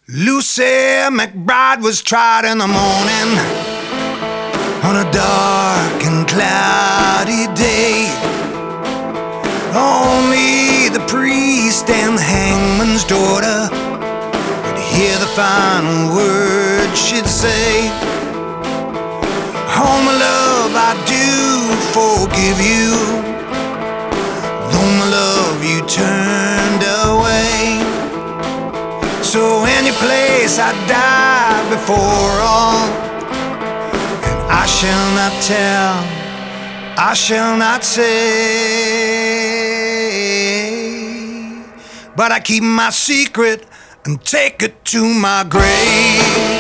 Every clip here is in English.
Lucy McBride was tried in the morning on a dark and cloudy day. Only the priest and the hangman's daughter could hear the final words she'd say. Oh, my love, I do forgive you, though my love you turned away. So any place I die before all, and I shall not tell, I shall not say, but I keep my secret and take it to my grave.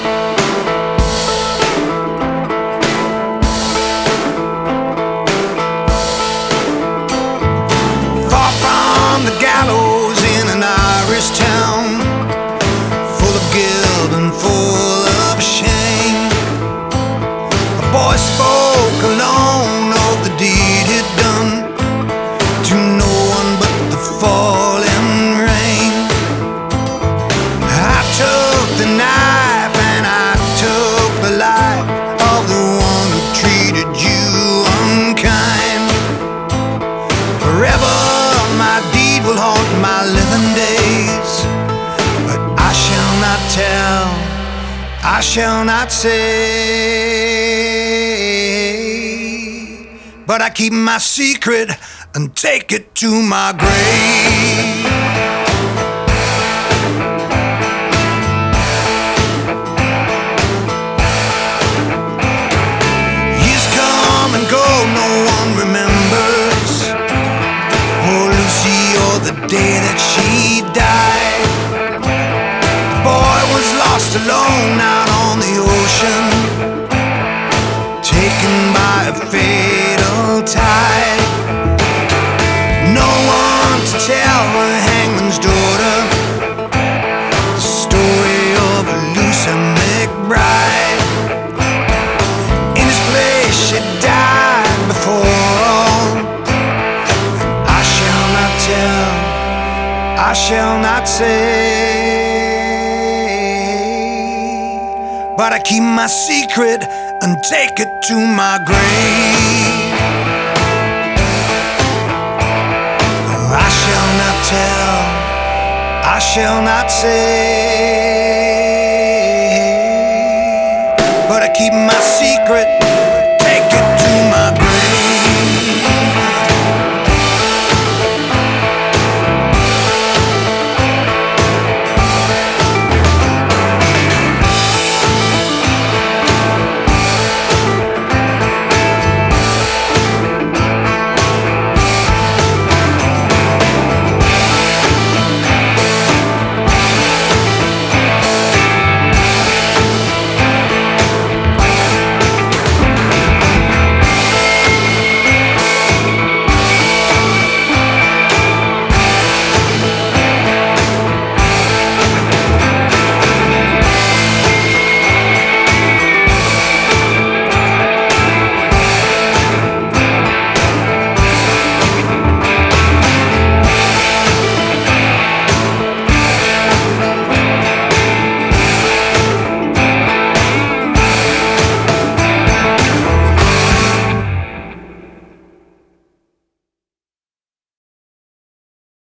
The gallows in an Irish town, full of guilt and full of shame. A boy spoke alone of the deed he'd done to no one but the falling rain. I took the knife and I took the life of the one who treated you unkind. Forever my deed will haunt my living days, but I shall not tell, I shall not say, but I keep my secret and take it to my grave. Years come and go, no one remembers the day that she died. The boy was lost alone out on the ocean, taken by a fatal tide. No one to tell the hangman's daughter the story of Lucy McBride. In his place she died before all. I shall not tell, I shall not say, but I keep my secret and take it to my grave. I shall not tell, I shall not say, but I keep my secret